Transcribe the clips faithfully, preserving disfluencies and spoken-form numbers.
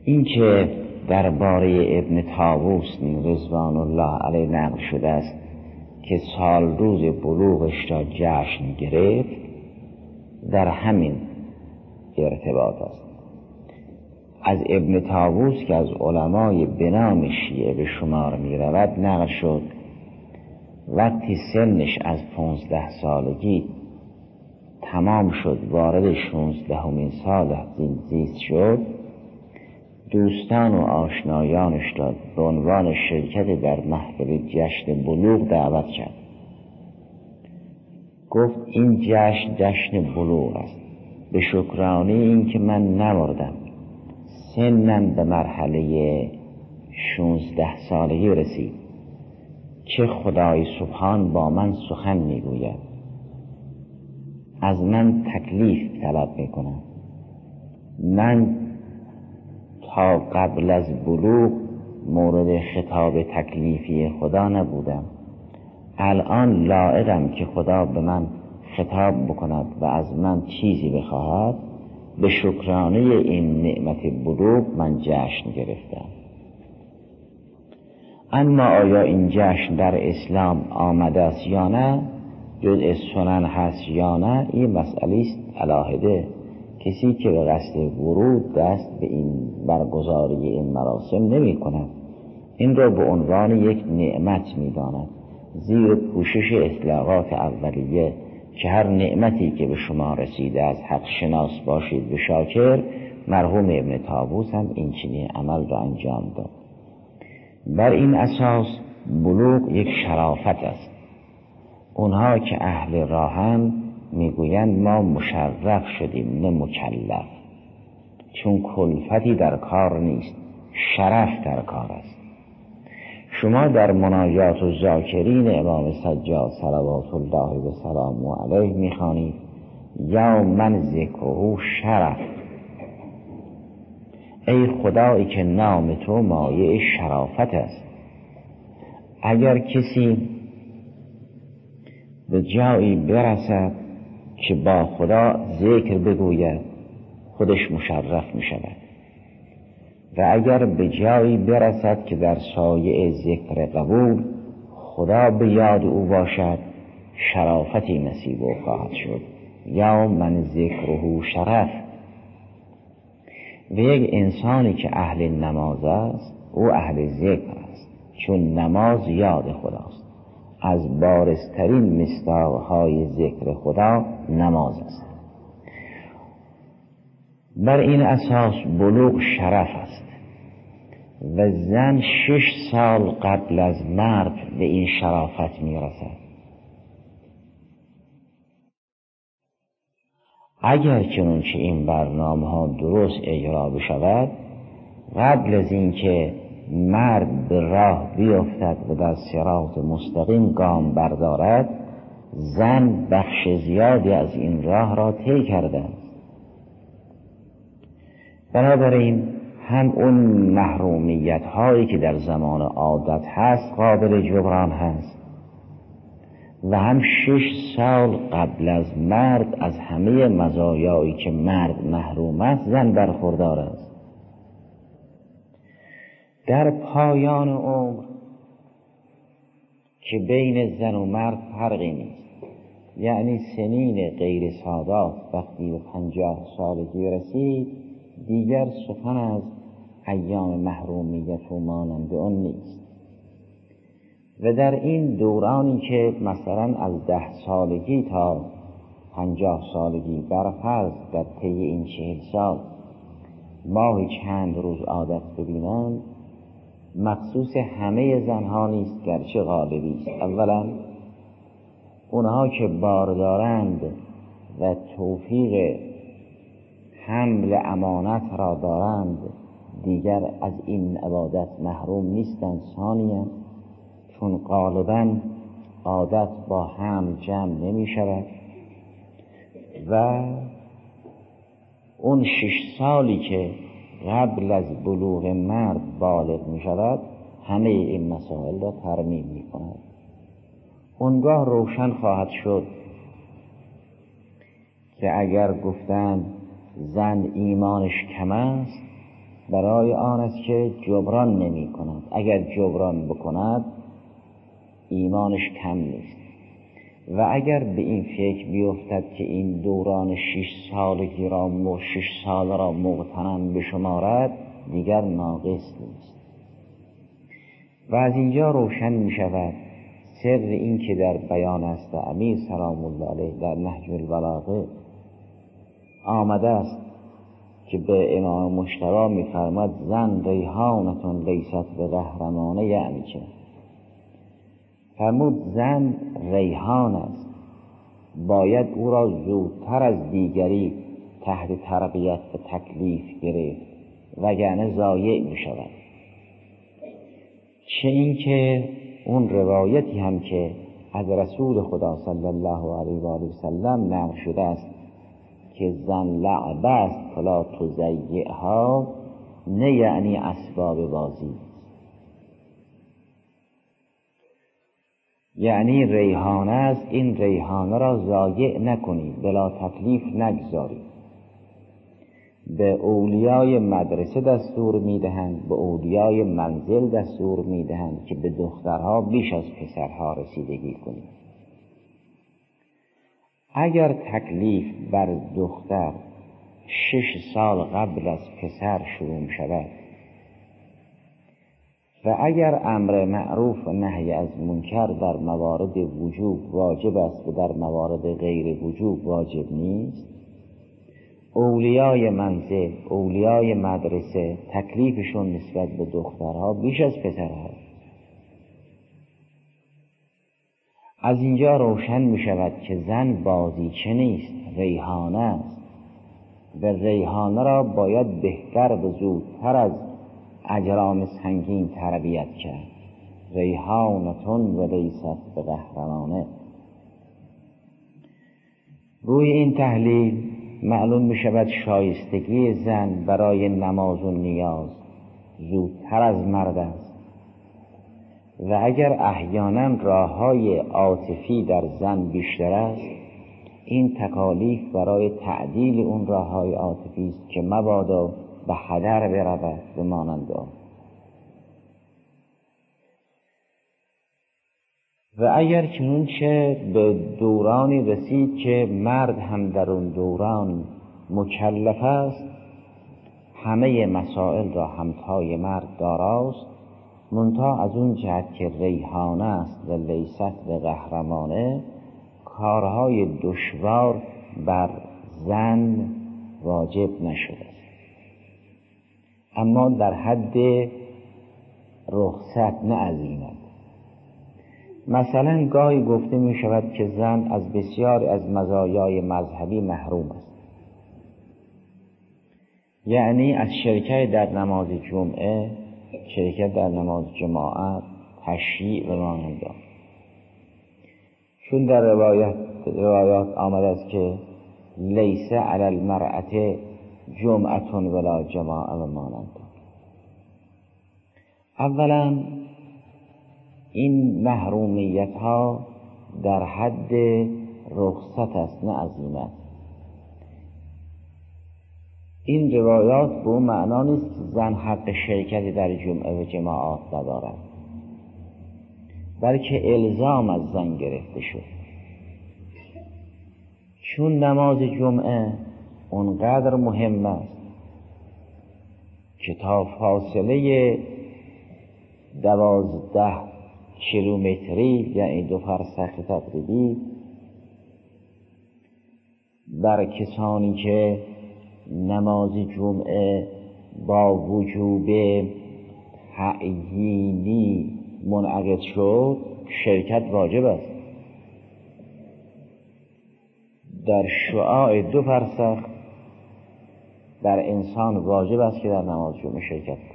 این که درباره ابن طاووس رضوان الله علیه نقل شده است که سال روز بلوغش را جشن گرفت، در همین ارتباط است. از ابن طاووس که از علمای بنام شیعه به شمار می رود نقل شد وقتی سنش از پانزده سالگی تمام شد، وارد شانزدهمین سال زیست شد، دوستان و آشنایانش را به عنوان شرکت در محفل جشن بلوغ دعوت کرد. گفت این جشن جشن بلوغ است، به شکرانه این که من نمردم، سنم به مرحله شانزده سالگی رسید، چه خدای سبحان با من سخن میگوید، از من تکلیف طلب میکنم. من تا قبل از بلوغ مورد خطاب تکلیفی خدا نبودم، الان لایقم که خدا به من خطاب بکند و از من چیزی بخواهد. به شکرانه این نعمت بلوغ من جشن گرفتم. اما آیا این جشن در اسلام آمده است یا نه، جزء سنن هست یا نه، این مسئله است علاهده. کسی که به قصد ورود دست به این برگزاری این مراسم نمی کند، این را به عنوان یک نعمت می داند، زیر پوشش اطلاقات اولیه که هر نعمتی که به شما رسیده از حق شناس باشید به شاکر. مرحوم ابن طاووس هم این چنین عمل را انجام داد. بر این اساس بلوغ یک شرافت است. اونها که اهل راهن میگویند ما مشرف شدیم نه مکلف، چون کلفتی در کار نیست، شرف در کار است. شما در مناجات و ذاکرین امام سجاد صلوات الله و سلامه علیه میخوانید یا من ذکره شرف، ای خدایی که نام تو مایه شرافت است. اگر کسی به جایی برسد که با خدا ذکر بگوید، خودش مشرف می شود، و اگر به جایی برسد که در سایه ذکر قبول خدا به یاد او باشد، شرافتی نصیب او خواهد شد. یا من ذکره شرف. و یک انسانی که اهل نماز است او اهل ذکر است، چون نماز یاد خداست. از بارزترین مصداقهای ذکر خدا نماز است. بر این اساس بلوغ شرف است و زن شش سال قبل از مرد به این شرافت می رسد. اگر چنانچه این برنامه ها درست اجرا بشود، قبل از اینکه مرد به راه بیفتد و در صراط مستقیم گام بردارد، زن بخش زیادی از این راه را طی کرده است. بنابراین هم اون محرومیت هایی که در زمان عادت هست قابل جبران هست و هم شش سال قبل از مرد از همه مزایایی که مرد محروم است زن برخوردار است. در پایان عمر که بین زن و مرد فرقی نیست، یعنی سنین غیر سادات وقتی به پنجاه سالگی رسید دیگر سخن از ایام محرومیت و مانند آن نیست. و در این دورانی که مثلا از ده سالگی تا پنجاه سالگی برفرض در طی این چهل سال ماهی چند روز عادت ببینند، مخصوص همه زنها نیست گرچه غالبی است. اولا اونها که بار دارند و توفیق حمل امانت را دارند دیگر از این عبادت محروم نیستند. ثانیاً چون غالباً عادت با حمل جمع نمی شود و اون شش سالی که قبل از بلوغ مرد بالغ می شود همه این مسائل را ترمیم می کند. اونگاه روشن خواهد شد که اگر گفتند زن ایمانش کم است، برای آن است که جبران نمی کند. اگر جبران بکند ایمانش کم نیست و اگر به این فکر بیفتد که این دوران شش سالگی را و شش سال را مغتنم بشمارد دیگر ناقص نیست. و از اینجا روشن می شود سر این که در بیان است امیر سلام الله علیه در نهج البلاغه آمده است که به امام مجتبی می فرماد زن ریحانتون لیست به قهرمانه. یعنی چه؟ فرمود زن ریحان است، باید او را زودتر از دیگری تحت تربیت و تکلیف گرفت وگرنه ضایع می شود. چه این که اون روایتی هم که از رسول خدا صلی الله علیه و آله و سلم نقل شده است که زن لعبه است فلا تضیعها، نه یعنی اسباب بازی، یعنی ریحانه است، این ریحانه را ضایع نکنید، بلا تکلیف نگذارید. به اولیای مدرسه دستور میدهند، به اولیای منزل دستور میدهند که به دخترها بیش از پسرها رسیدگی کنید. اگر تکلیف بر دختر شش سال قبل از پسر شروع شود و اگر امر معروف و نهی از منکر در موارد وجوب واجب است و در موارد غیر وجوب واجب نیست، اولیای منزل، اولیای مدرسه تکلیفشون نسبت به دخترها بیش از پسرها. از اینجا روشن می شود که زن بازیچه نیست، ریحانه است. به ریحانه را باید بهتر و زودتر از اجرام سنگین تربیت کرد. ریحانتون و لیست به قهرمانه. روی این تحلیل معلوم می شود شایستگی زن برای نماز و نیاز زودتر از مرد است و اگر احیانا راه‌های عاطفی در زن بیشتر است، این تکالیف برای تعدیل اون راه‌های عاطفی است که مبادا به هدر برود به مانند آن. و اگر چنانچه به دورانی رسید که مرد هم در اون دوران مکلف است، همه مسائل را همتای مرد داراست، منتها از اون جهت که ریحانه است و لیست به قهرمانه، کارهای دشوار بر زن واجب نشده است، اما در حد رخصت نه عزیمت. مثلا گاهی گفته می شود که زن از بسیار از مزایای مذهبی محروم است، یعنی از شرکت در نماز جمعه، شرکت در نماز جماعت، تشییع و مانند آن. چون در روایت روایات آمده است که لیس علی المرأة جمعة ولا جماعه و مانند آن. اولا این محرومیت ها در حد رخصت است نه عزیمت. این روایات به اون معنا نیست که زن حق شرکت در جمعه و جماعات ندارد، بلکه الزام از زن گرفته شد. چون نماز جمعه اونقدر مهم است که تا فاصله دوازده کیلومتری، یعنی دو فرسخ تقریبی، بر کسانی که نماز جمعه با وجوب تعیینی منعقد شد شرکت واجب است. در شعاع دو فرسخ در انسان واجب است که در نماز جمعه شرکت کند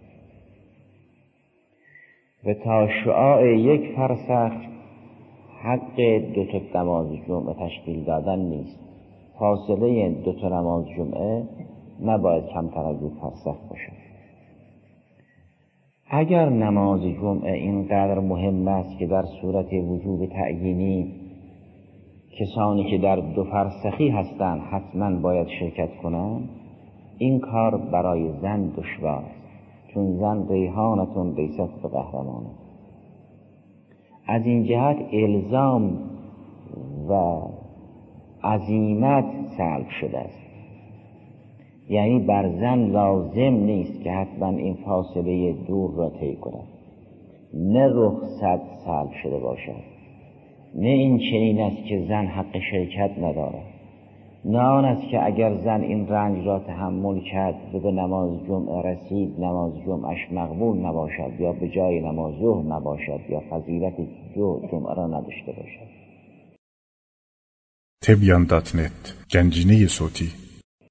و تا شعاع یک فرسخ حق دو تا نماز جمعه تشکیل دادن نیست. فاصله دو تا نماز جمعه نباید کمتر از یک فرسخ باشد. اگر نماز جمعه اینقدر مهم است که در صورت وجوب تعیینی کسانی که در دو فرسخی هستند حتما باید شرکت کنند، این کار برای زن دشوار است، چون زن ریحانتون لیست به قهرمانه. از این جهت الزام و عزیمت سلب شده است، یعنی بر زن لازم نیست که حتما این فاصله دور را طی کند، نه رخصت سلب شده باشد، نه این چنین است که زن حق شرکت ندارد، نه آن است که اگر زن این رنج را تحمل کرد و به نماز جمعه رسید نماز جمعش مقبول نباشد یا به جای نماز ظهر نباشد یا فضیلت جمعه را نداشته باشد. تبیان دات نت گنجینه صوتی